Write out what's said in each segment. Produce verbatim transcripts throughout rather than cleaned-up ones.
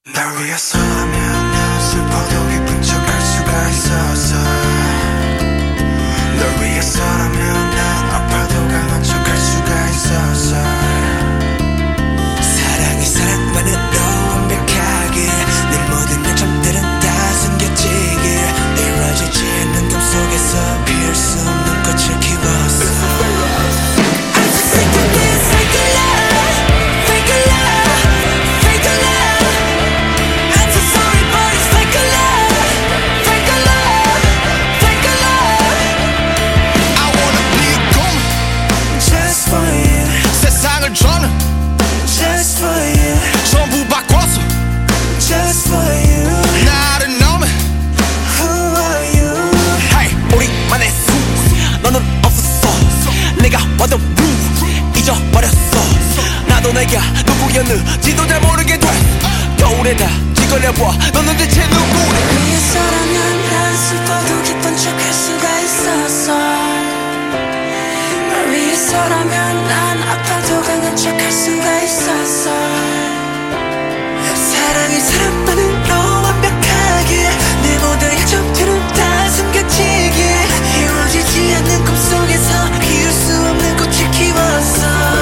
날 위해서라면 난 슬퍼도 기쁜 척 할 수가 있었어. 널 위해서라면 난 아파도 강한 척 할 수가 있었어. 사랑이 사랑만으로 완벽하게 내 모든 약점들은 다 숨겨지게 이루어지지 않는 꿈 속에서 피울 수 없는 꽃을 키웠어. Just for you 전부 바꿨어 Just for you 나를 너무 Who are you Hey 우리만의 수 너는 없었어 내가 왔던 루 잊어버렸어 나도 내가 누구였는지도 잘 모르게 돼 거울에 다 뒤걸려봐 너는 대체 누구래 위해서라면 난 슬퍼도 기쁜 척 할 수가 있었어. 널 위해서라면 난 아파도 강한 척 할 수가 있었어. 사랑이 사람만으로 완벽하게 내 모든 약점들은 다 숨겨지게 이루어지지 않는 꿈속에서 피울 수 없는 꽃을 키웠어.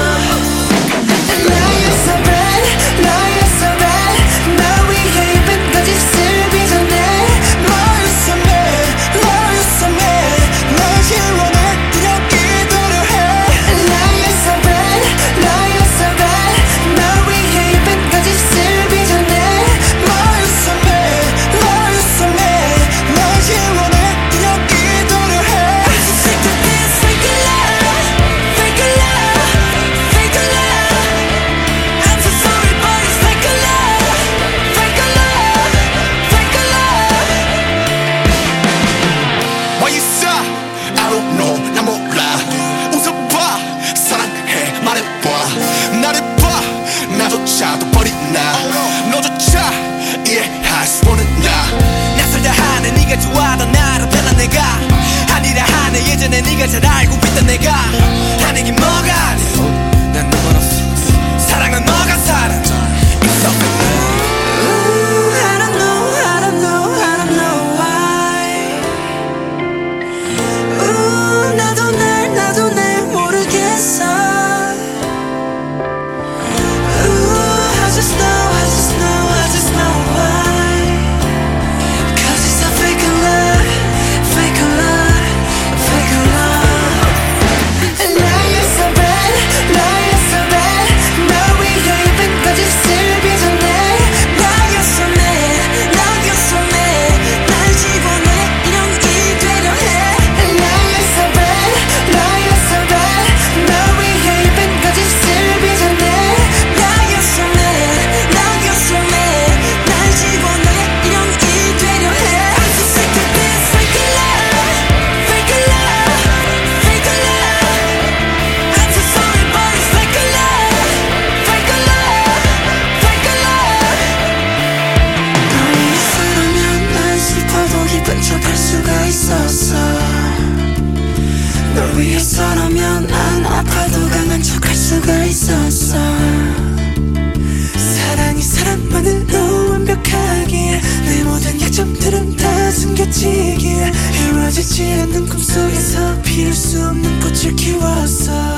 나도 버린 나 너조차 이해할 수 없는 나 낯설다 하네 네가 좋아하던 나를 변한 내가 아니라 하네 예전에 네가 잘 알고 있던 내가 하는 게 뭐가 아니야 난 너만 없어 사랑은 너가 사랑 It's so good Ooh, I don't know, I don't know, I don't know why Ooh, 나도 날, 나도 날 모르겠어 I just know, I just know, I just know why Cause it's a fake love, fake love, fake love Liar so bad, liar so bad 널 위해 입은 거짓을 빚어내 Liar so mad, liar so mad 날 집어내 인형이 되려 해 Liar so bad, liar so bad 널 위해 입은 거짓을 빚어내 Liar so mad 척할 수가 있었어. 널 위해서라면 난 아파도 강한 척할 수가 있었어. 사랑이 사람만으로 완벽하게 내 모든 약점들은 다 숨겨지게 이루어지지 않는 꿈속에서 피울 수 없는 꽃을 키웠어.